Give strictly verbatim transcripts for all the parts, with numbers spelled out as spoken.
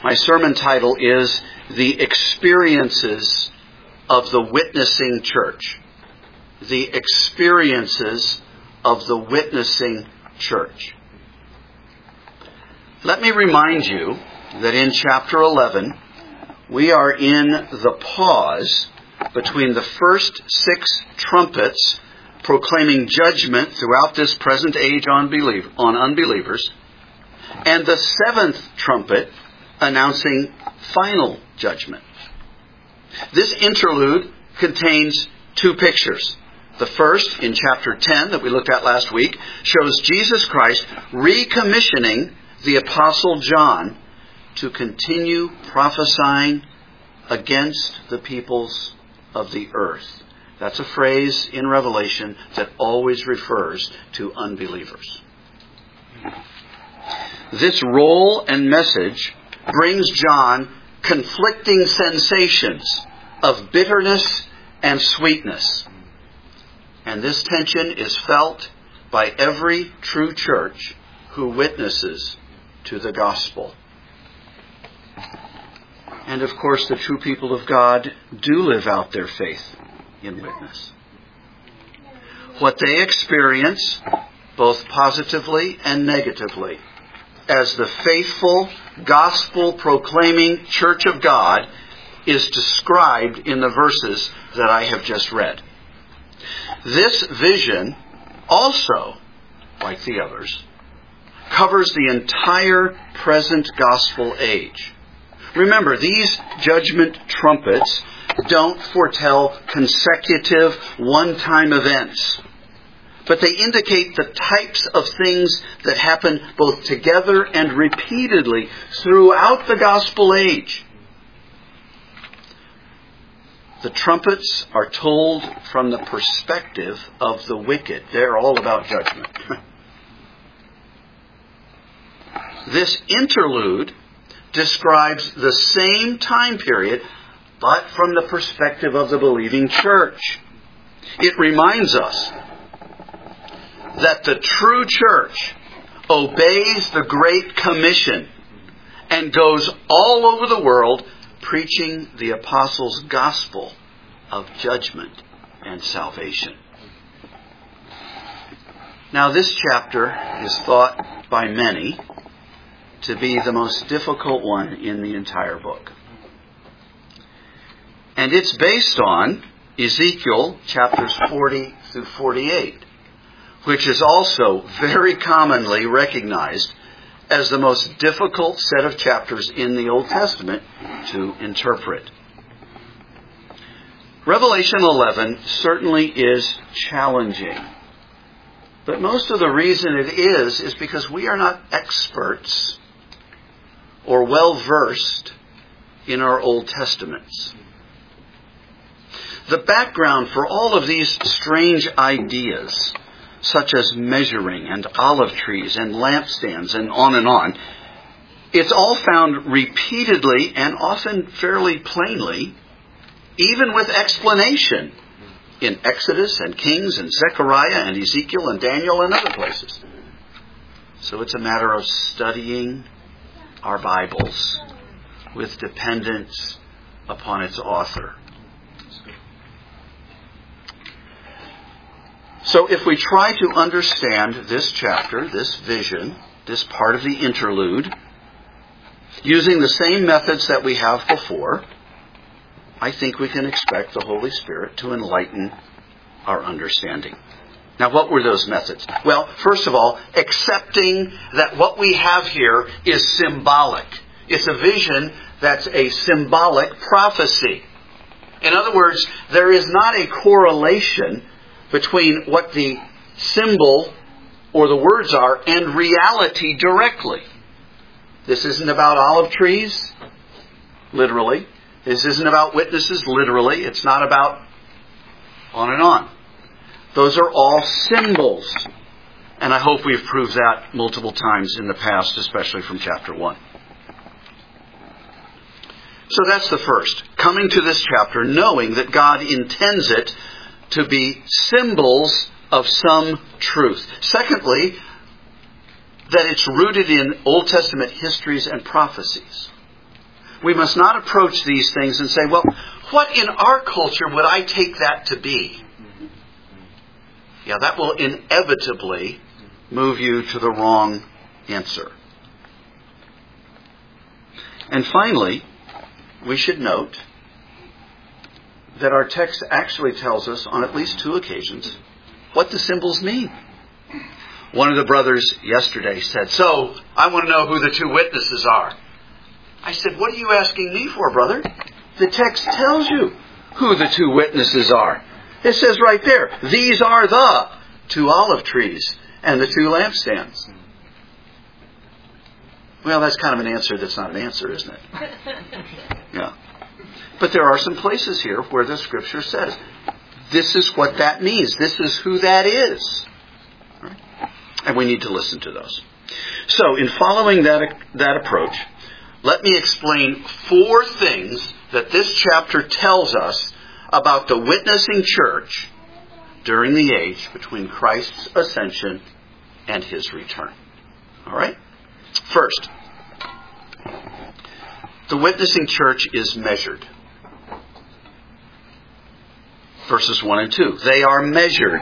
My sermon title is The Experiences of the Witnessing Church. The Experiences of the Witnessing Church. Let me remind you that in chapter eleven, we are in the pause between the first six trumpets proclaiming judgment throughout this present age on unbeliev- on unbelievers, and the seventh trumpet announcing final judgment. This interlude contains two pictures. The first, in chapter ten that we looked at last week, shows Jesus Christ recommissioning the Apostle John to continue prophesying against the peoples of the earth. That's a phrase in Revelation that always refers to unbelievers. This role and message brings John conflicting sensations of bitterness and sweetness. And this tension is felt by every true church who witnesses to the gospel. And of course, the true people of God do live out their faith in witness. What they experience, both positively and negatively, as the faithful, gospel-proclaiming church of God, is described in the verses that I have just read. This vision also, like the others, covers the entire present gospel age. Remember, these judgment trumpets don't foretell consecutive one-time events, but they indicate the types of things that happen both together and repeatedly throughout the gospel age. The trumpets are told from the perspective of the wicked. They're all about judgment. This interlude describes the same time period, but from the perspective of the believing church. It reminds us that the true church obeys the Great Commission and goes all over the world preaching the apostles' gospel of judgment and salvation. Now, this chapter is thought by many to be the most difficult one in the entire book. And it's based on Ezekiel chapters forty through forty-eight, which is also very commonly recognized as the most difficult set of chapters in the Old Testament to interpret. Revelation eleven certainly is challenging. But most of the reason it is, is because we are not experts or well-versed in our Old Testaments. The background for all of these strange ideas, such as measuring and olive trees and lampstands and on and on, it's all found repeatedly and often fairly plainly, even with explanation, in Exodus and Kings and Zechariah and Ezekiel and Daniel and other places. So it's a matter of studying our Bibles with dependence upon its author. So if we try to understand this chapter, this vision, this part of the interlude, using the same methods that we have before, I think we can expect the Holy Spirit to enlighten our understanding. Now, what were those methods? Well, first of all, accepting that what we have here is symbolic. It's a vision that's a symbolic prophecy. In other words, there is not a correlation between what the symbol or the words are and reality directly. This isn't about olive trees, literally. This isn't about witnesses, literally. It's not about on and on. Those are all symbols. And I hope we've proved that multiple times in the past, especially from chapter one. So that's the first. Coming to this chapter knowing that God intends it to be symbols of some truth. Secondly, that it's rooted in Old Testament histories and prophecies. We must not approach these things and say, well, what in our culture would I take that to be? Yeah, that will inevitably move you to the wrong answer. And finally, we should note that our text actually tells us on at least two occasions what the symbols mean. One of the brothers yesterday said, so, I want to know who the two witnesses are. I said, what are you asking me for, brother? The text tells you who the two witnesses are. It says right there, these are the two olive trees and the two lampstands. Well, that's kind of an answer that's not an answer, isn't it? Yeah. But there are some places here where the Scripture says, this is what that means. This is who that is. Right? And we need to listen to those. So, in following that, that approach, let me explain four things that this chapter tells us about the witnessing church during the age between Christ's ascension and His return. All right? First, the witnessing church is measured. Verses one and two. They are measured.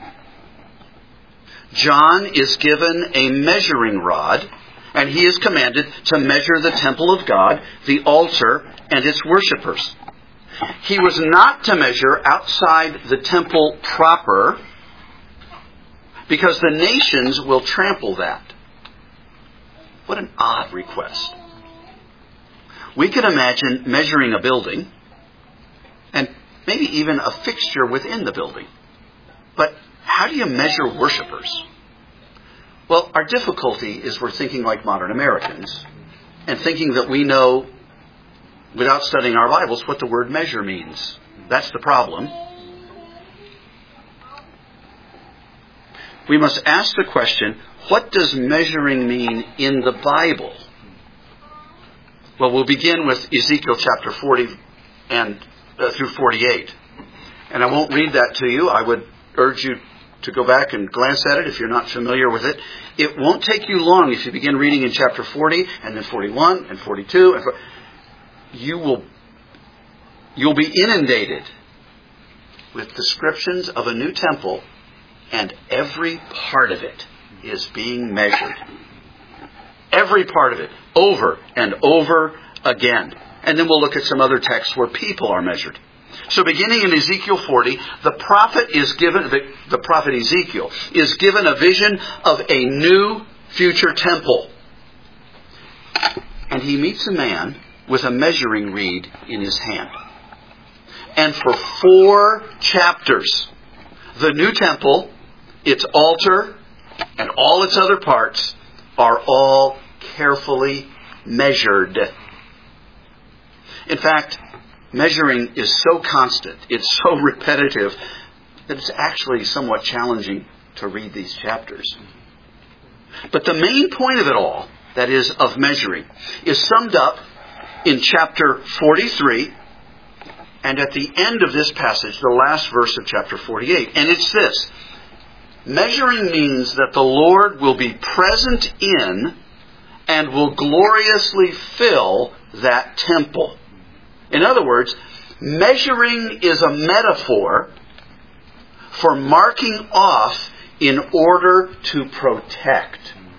John is given a measuring rod, and he is commanded to measure the temple of God, the altar, and its worshipers. He was not to measure outside the temple proper, because the nations will trample that. What an odd request. We could imagine measuring a building, and maybe even a fixture within the building. But how do you measure worshipers? Well, our difficulty is we're thinking like modern Americans and thinking that we know, without studying our Bibles, what the word measure means. That's the problem. We must ask the question, what does measuring mean in the Bible? Well, we'll begin with Ezekiel chapter forty and uh, through forty-eight. And I won't read that to you. I would urge you to go back and glance at it if you're not familiar with it. It won't take you long if you begin reading in chapter forty and then forty-one and forty-two. And for, you will you'll be inundated with descriptions of a new temple, and every part of it is being measured. Every part of it, over and over again. And then we'll look at some other texts where people are measured. So beginning in Ezekiel forty, the prophet is given, the, the prophet Ezekiel is given a vision of a new future temple. And he meets a man with a measuring reed in his hand. And for four chapters, the new temple, its altar, and all its other parts are all carefully measured. In fact, measuring is so constant, it's so repetitive, that it's actually somewhat challenging to read these chapters. But the main point of it all, that is, of measuring, is summed up in chapter forty-three, and at the end of this passage, the last verse of chapter forty-eight. And it's this. Measuring means that the Lord will be present in and will gloriously fill that temple. In other words, measuring is a metaphor for marking off in order to protect.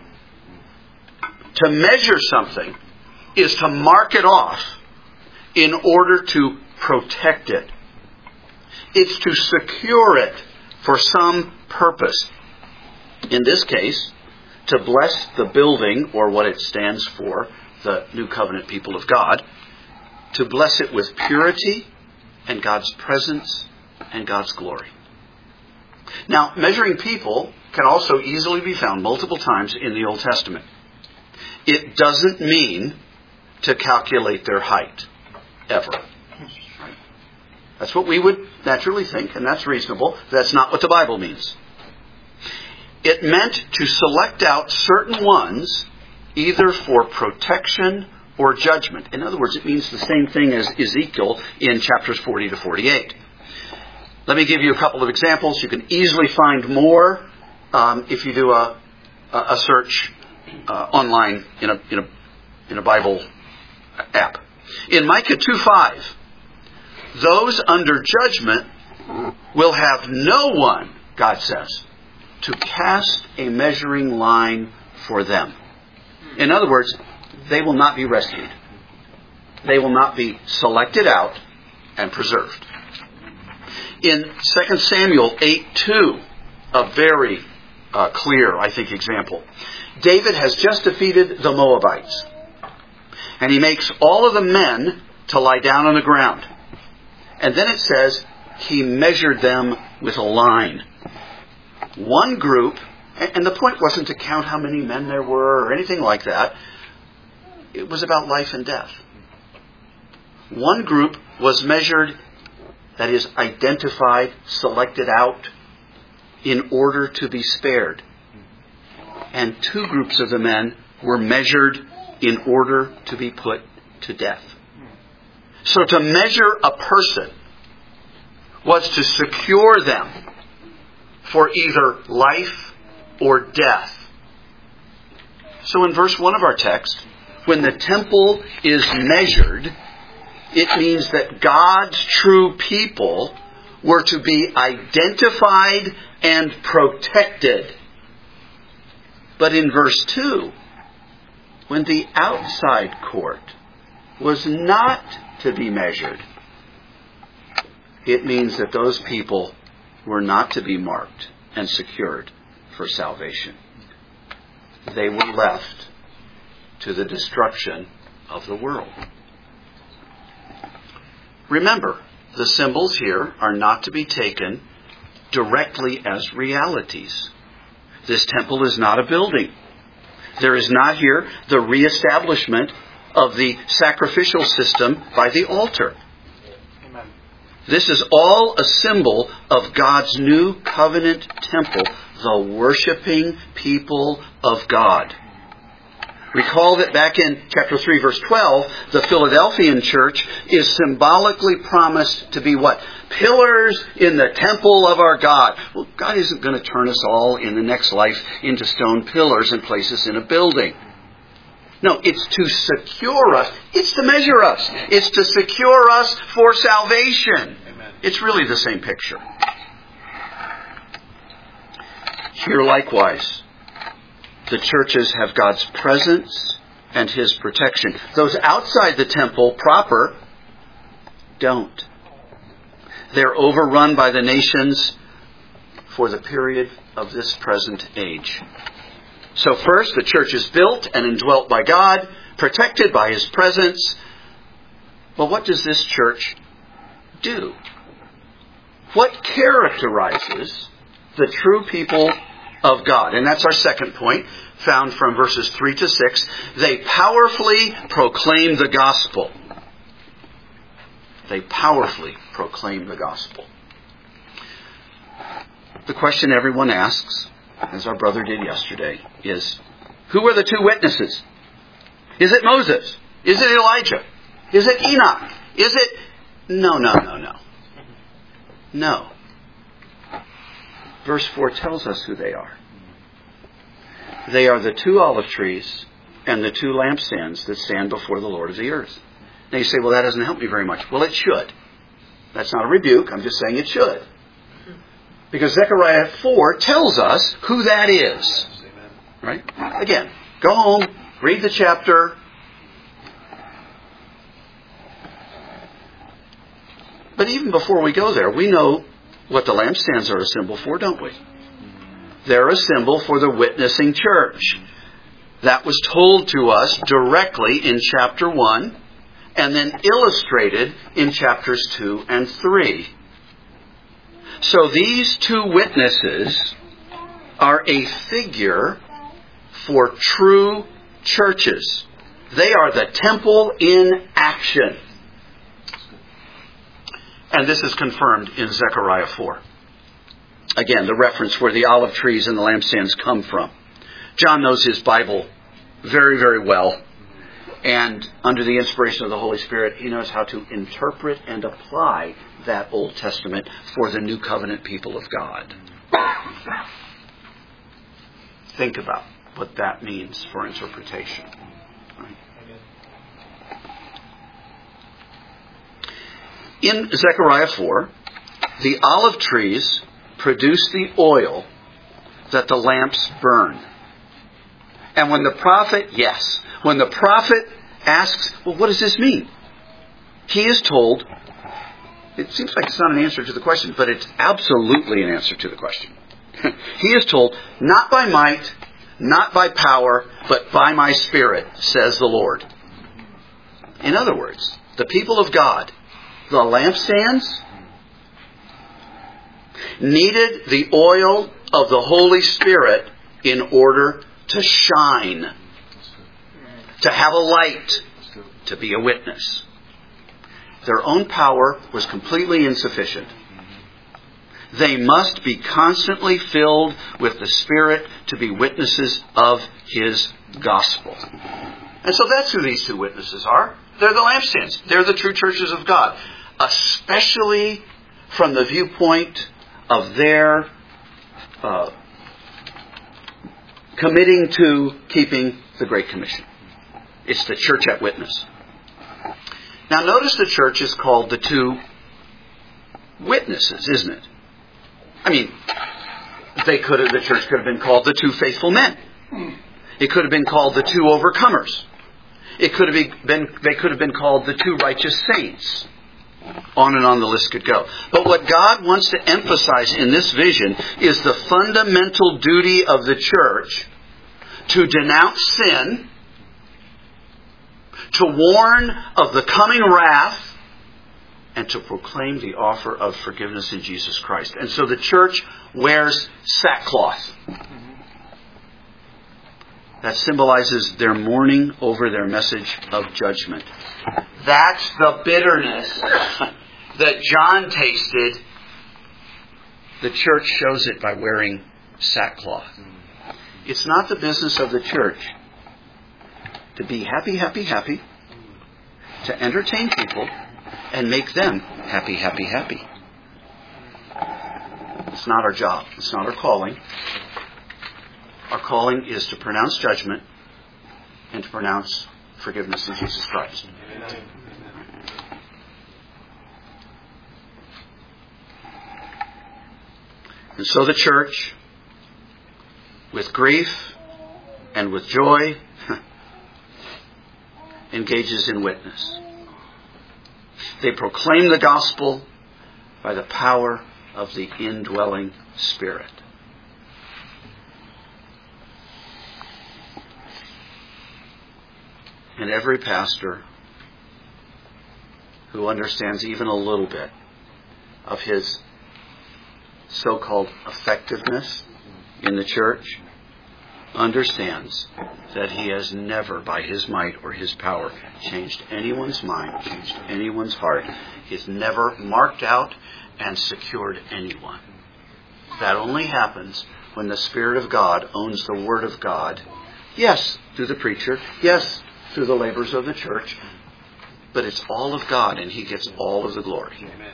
To measure something is to mark it off in order to protect it. It's to secure it for some purpose. In this case, to bless the building, or what it stands for, the New Covenant people of God, to bless it with purity and God's presence and God's glory. Now, measuring people can also easily be found multiple times in the Old Testament. It doesn't mean to calculate their height, ever. That's what we would naturally think, and that's reasonable. That's not what the Bible means. It meant to select out certain ones either for protection or judgment. In other words, it means the same thing as Ezekiel in chapters forty to forty-eight. Let me give you a couple of examples. You can easily find more um, if you do a, a search uh, online in a, in a in a Bible app. In Micah two five, those under judgment will have no one, God says, to cast a measuring line for them. In other words, they will not be rescued. They will not be selected out and preserved. In Second Samuel eight two, a very uh, clear, I think, example. David has just defeated the Moabites. And he makes all of the men to lie down on the ground. And then it says, he measured them with a line. One group, and the point wasn't to count how many men there were or anything like that. It was about life and death. One group was measured, that is, identified, selected out, in order to be spared. And two groups of the men were measured in order to be put to death. So to measure a person was to secure them for either life or death. So in verse one of our text, when the temple is measured, it means that God's true people were to be identified and protected. But in verse two, when the outside court was not to be measured, it means that those people were not to be marked and secured for salvation. They were left to the destruction of the world. Remember, the symbols here are not to be taken directly as realities. This temple is not a building. There is not here the reestablishment of the sacrificial system by the altar. Amen. This is all a symbol of God's new covenant temple, the worshiping people of God. Recall that back in chapter three, verse twelve, the Philadelphian church is symbolically promised to be what? Pillars in the temple of our God. Well, God isn't going to turn us all in the next life into stone pillars and place us in a building. No, it's to secure us. It's to measure us. It's to secure us for salvation. Amen. It's really the same picture. Here likewise, the churches have God's presence and His protection. Those outside the temple proper don't. They're overrun by the nations for the period of this present age. So first, the church is built and indwelt by God, protected by His presence. Well, what does this church do? What characterizes the true people of God? And that's our second point, found from verses three to six. They powerfully proclaim the gospel. They powerfully proclaim the gospel. The question everyone asks, as our brother did yesterday, is, who are the two witnesses? Is it Moses? Is it Elijah? Is it Enoch? Is it... No, no, no, no. No. Verse four tells us who they are. They are the two olive trees and the two lampstands that stand before the Lord of the earth. Now you say, well, that doesn't help me very much. Well, it should. That's not a rebuke. I'm just saying it should. Because Zechariah four tells us who that is. Right? Again, go home, read the chapter. But even before we go there, we know what the lampstands are a symbol for, don't we? They're a symbol for the witnessing church. That was told to us directly in chapter one and then illustrated in chapters two and three. So these two witnesses are a figure for true churches. They are the temple in action. And this is confirmed in Zechariah four. Again, the reference where the olive trees and the lampstands come from. John knows his Bible very, very well. And under the inspiration of the Holy Spirit, he knows how to interpret and apply that Old Testament for the new covenant people of God. Think about what that means for interpretation. Right? in Zechariah four, the olive trees produce the oil that the lamps burn. And when the prophet, yes, when the prophet asks, well, what does this mean? He is told, it seems like it's not an answer to the question, but it's absolutely an answer to the question. He is told, not by might, not by power, but by my Spirit, says the Lord. In other words, the people of God, the lampstands, needed the oil of the Holy Spirit in order to shine, to have a light, to be a witness. Their own power was completely insufficient. They must be constantly filled with the Spirit to be witnesses of His gospel. And so that's who these two witnesses are. They're the lampstands. They're the true churches of God. Especially from the viewpoint of their uh, committing to keeping the Great Commission. It's the church at witness. Now notice the church is called the two witnesses, isn't it? I mean, they could have, the church could have been called the two faithful men. It could have been called the two overcomers. It could have been, they could have been called the two righteous saints. On and on the list could go. But what God wants to emphasize in this vision is the fundamental duty of the church to denounce sin, to warn of the coming wrath, and to proclaim the offer of forgiveness in Jesus Christ. And so the church wears sackcloth. That symbolizes their mourning over their message of judgment. That's the bitterness that John tasted. The church shows it by wearing sackcloth. It's not the business of the church to be happy, happy, happy, to entertain people, and make them happy, happy, happy. It's not our job. It's not our calling. Our calling is to pronounce judgment and to pronounce forgiveness in Jesus Christ. Amen. And so the church, with grief and with joy, engages in witness. They proclaim the gospel by the power of the indwelling Spirit. And every pastor who understands even a little bit of his so-called effectiveness in the church understands that he has never, by his might or his power, changed anyone's mind, changed anyone's heart. He has never marked out and secured anyone. That only happens when the Spirit of God owns the Word of God. Yes, through the preacher. Yes, through the labors of the church. But it's all of God, and He gets all of the glory. Amen.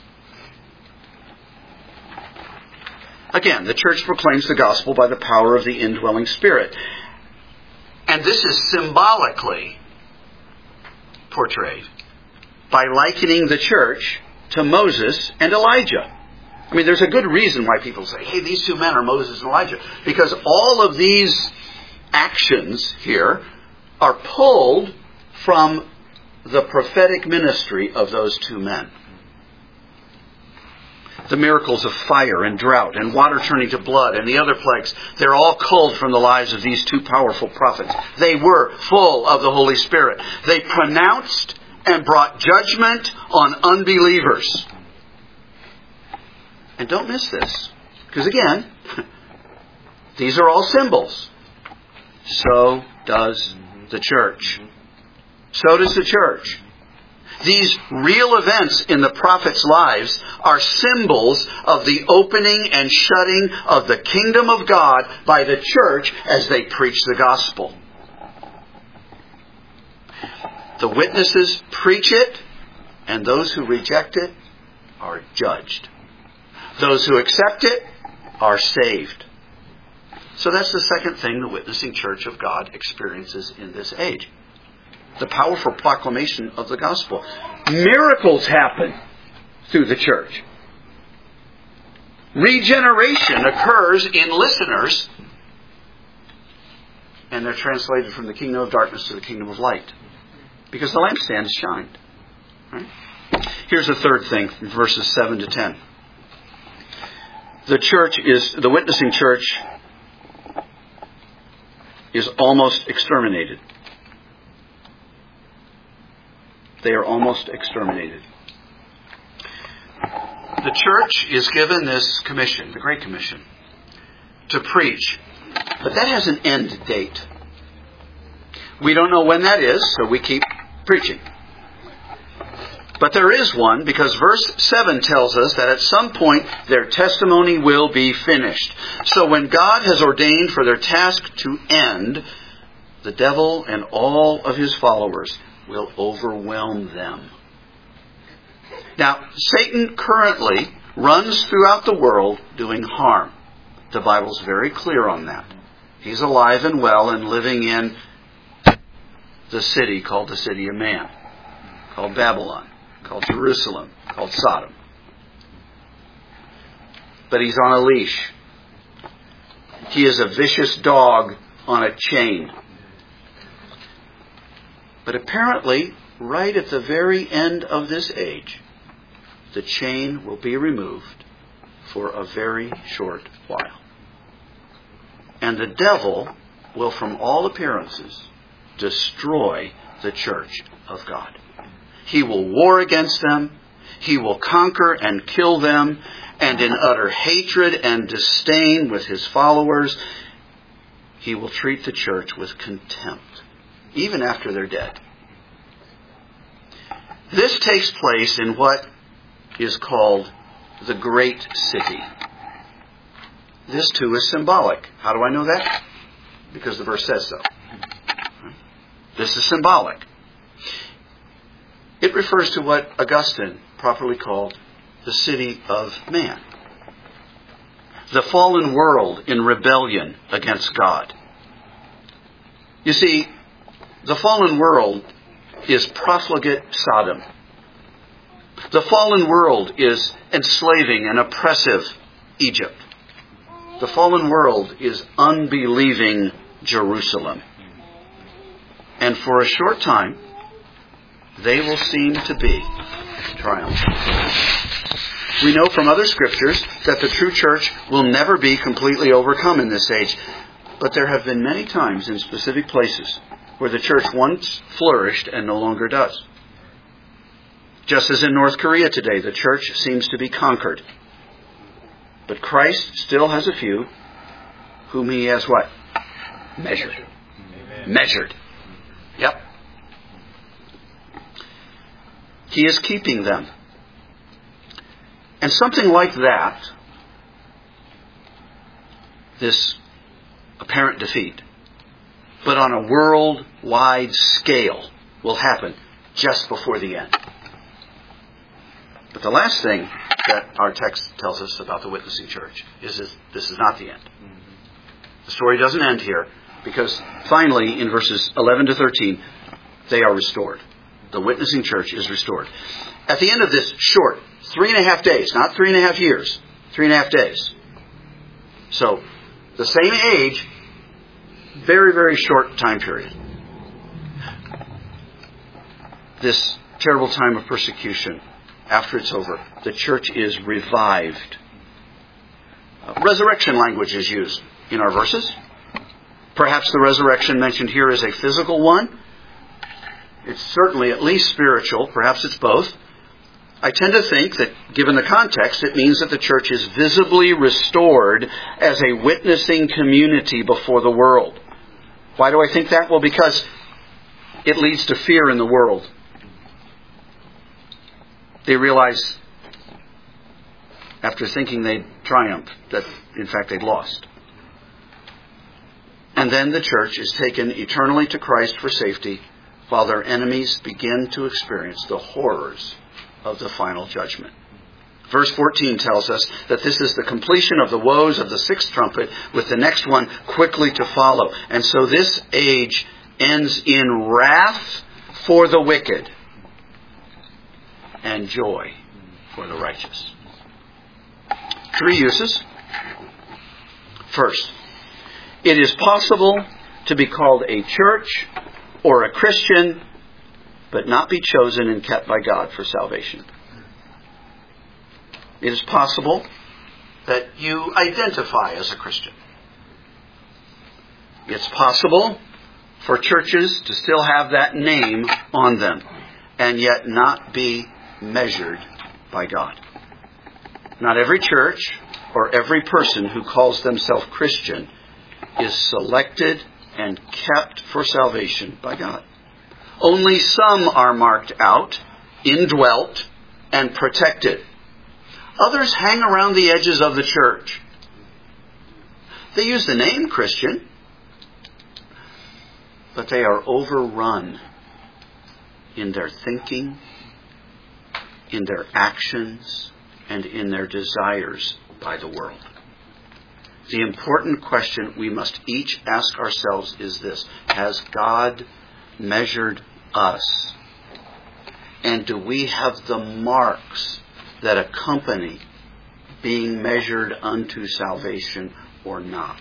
Again, the church proclaims the gospel by the power of the indwelling Spirit. And this is symbolically portrayed by likening the church to Moses and Elijah. I mean, there's a good reason why people say, hey, these two men are Moses and Elijah. Because all of these actions here are pulled from the prophetic ministry of those two men. The miracles of fire and drought and water turning to blood and the other plagues, they're all culled from the lives of these two powerful prophets. They were full of the Holy Spirit. They pronounced and brought judgment on unbelievers. And don't miss this, because again, these are all symbols. So does the church. So does the church. These real events in the prophets' lives are symbols of the opening and shutting of the kingdom of God by the church as they preach the gospel. The witnesses preach it, and those who reject it are judged. Those who accept it are saved. So that's the second thing the witnessing church of God experiences in this age. The powerful proclamation of the gospel. Miracles happen through the church. Regeneration occurs in listeners, and they're translated from the kingdom of darkness to the kingdom of light, because the lampstand is shined. Right? Here's a third thing, from verses seven to ten. The church is, the witnessing church is almost exterminated. They are almost exterminated. The church is given this commission, the Great Commission, to preach. But that has an end date. We don't know when that is, so we keep preaching. But there is one, because verse seven tells us that at some point their testimony will be finished. So when God has ordained for their task to end, the devil and all of his followers will overwhelm them. Now, Satan currently runs throughout the world doing harm. The Bible's very clear on that. He's alive and well and living in the city called the city of man, called Babylon, called Jerusalem, called Sodom. But he's on a leash. He is a vicious dog on a chain. But apparently, right at the very end of this age, the chain will be removed for a very short while. And the devil will, from all appearances, destroy the church of God. He will war against them. He will conquer and kill them. And in utter hatred and disdain with his followers, he will treat the church with contempt, even after they're dead. This takes place in what is called the Great City. This too is symbolic. How do I know that? Because the verse says so. This is symbolic. It refers to what Augustine properly called the city of man. The fallen world in rebellion against God. You see, the fallen world is profligate Sodom. The fallen world is enslaving and oppressive Egypt. The fallen world is unbelieving Jerusalem. And for a short time, they will seem to be triumphant. We know from other scriptures that the true church will never be completely overcome in this age. But there have been many times in specific places where the church once flourished and no longer does. Just as in North Korea today, the church seems to be conquered. But Christ still has a few whom he has what? Measured. Amen. Measured. Yep. He is keeping them. And something like that, this apparent defeat, but on a worldwide scale, will happen just before the end. But the last thing that our text tells us about the witnessing church is that this is not the end. The story doesn't end here, because finally in verses eleven to thirteen, they are restored. The witnessing church is restored. At the end of this short, three and a half days, not three and a half years, three and a half days. So, the same age, very, very short time period. This terrible time of persecution, after it's over, the church is revived. Uh, resurrection language is used in our verses. Perhaps the resurrection mentioned here is a physical one. It's certainly at least spiritual. Perhaps it's both. I tend to think that, given the context, it means that the church is visibly restored as a witnessing community before the world. Why do I think that? Well, because it leads to fear in the world. They realize, after thinking they'd triumphed, that in fact they'd lost. And then the church is taken eternally to Christ for safety, while their enemies begin to experience the horrors of the final judgment. Verse fourteen tells us that this is the completion of the woes of the sixth trumpet, with the next one quickly to follow. And so this age ends in wrath for the wicked and joy for the righteous. Three uses. First, it is possible to be called a church or a Christian, but not be chosen and kept by God for salvation. It is possible that you identify as a Christian. It's possible for churches to still have that name on them and yet not be measured by God. Not every church or every person who calls themselves Christian is selected and kept for salvation by God. Only some are marked out, indwelt, and protected. Others hang around the edges of the church. They use the name Christian, but they are overrun in their thinking, in their actions, and in their desires by the world. The important question we must each ask ourselves is this: has God measured us? And do we have the marks that accompany being measured unto salvation or not?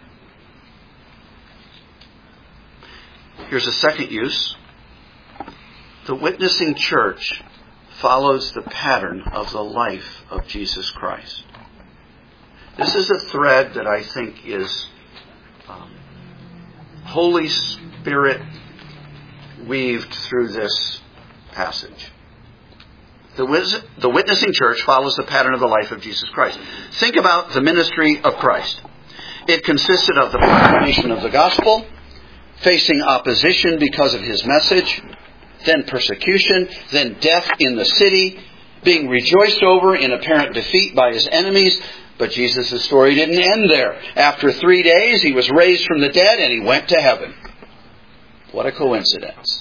Here's a second use. The witnessing church follows the pattern of the life of Jesus Christ. This is a thread that I think is um, Holy Spirit weaved through this passage. The, wis- the witnessing church follows the pattern of the life of Jesus Christ. Think about the ministry of Christ. It consisted of the proclamation of the gospel, facing opposition because of his message, then persecution, then death in the city, being rejoiced over in apparent defeat by his enemies. But Jesus' story didn't end there. After three days, he was raised from the dead and he went to heaven. What a coincidence.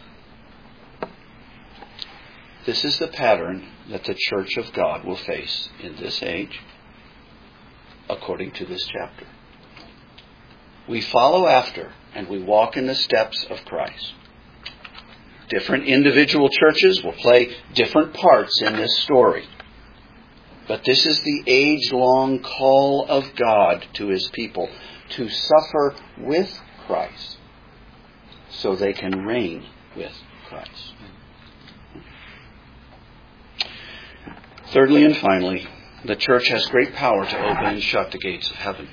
This is the pattern that the church of God will face in this age, according to this chapter. We follow after and we walk in the steps of Christ. Different individual churches will play different parts in this story. But this is the age-long call of God to his people to suffer with Christ so they can reign with Christ. Thirdly and finally, the church has great power to open and shut the gates of heaven.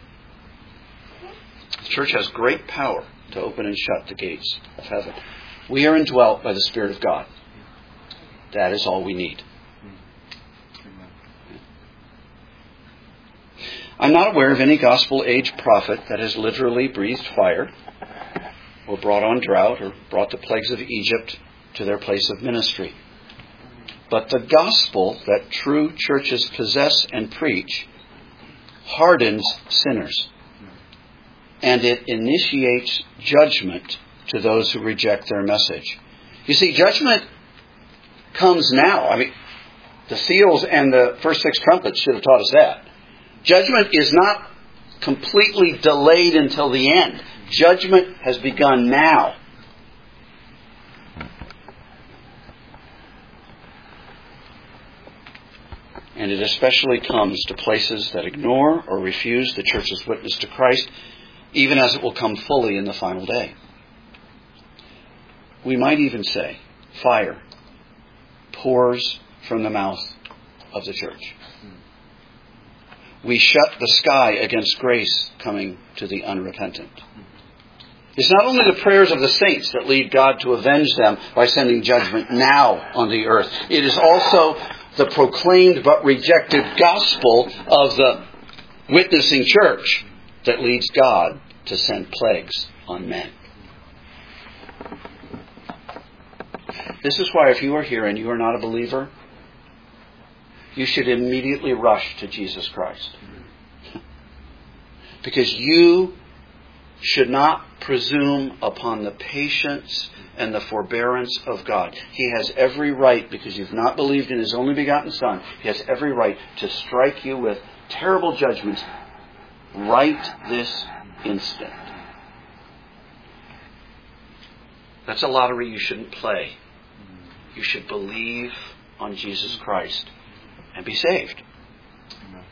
The church has great power to open and shut the gates of heaven. We are indwelt by the Spirit of God. That is all we need. I'm not aware of any gospel age prophet that has literally breathed fire or brought on drought or brought the plagues of Egypt to their place of ministry. But the gospel that true churches possess and preach hardens sinners. And it initiates judgment to those who reject their message. You see, judgment comes now. I mean, the seals and the first six trumpets should have taught us that. Judgment is not completely delayed until the end. Judgment has begun now. And it especially comes to places that ignore or refuse the church's witness to Christ, even as it will come fully in the final day. We might even say, fire pours from the mouth of the church. We shut the sky against grace coming to the unrepentant. It's not only the prayers of the saints that lead God to avenge them by sending judgment now on the earth. It is also the proclaimed but rejected gospel of the witnessing church that leads God to send plagues on men. This is why if you are here and you are not a believer, you should immediately rush to Jesus Christ. Because you should not presume upon the patience and the forbearance of God. He has every right, because you've not believed in his only begotten Son, he has every right to strike you with terrible judgments right this instant. That's a lottery you shouldn't play. You should believe on Jesus Christ and be saved. Amen.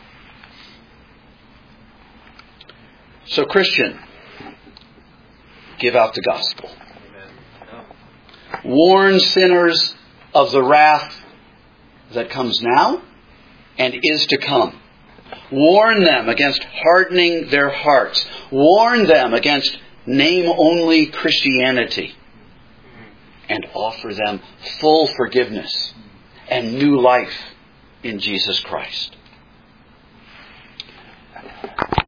So, Christian, give out the gospel. Amen. Warn sinners of the wrath that comes now and is to come. Warn them against hardening their hearts. Warn them against name-only Christianity. And offer them full forgiveness and new life in Jesus Christ.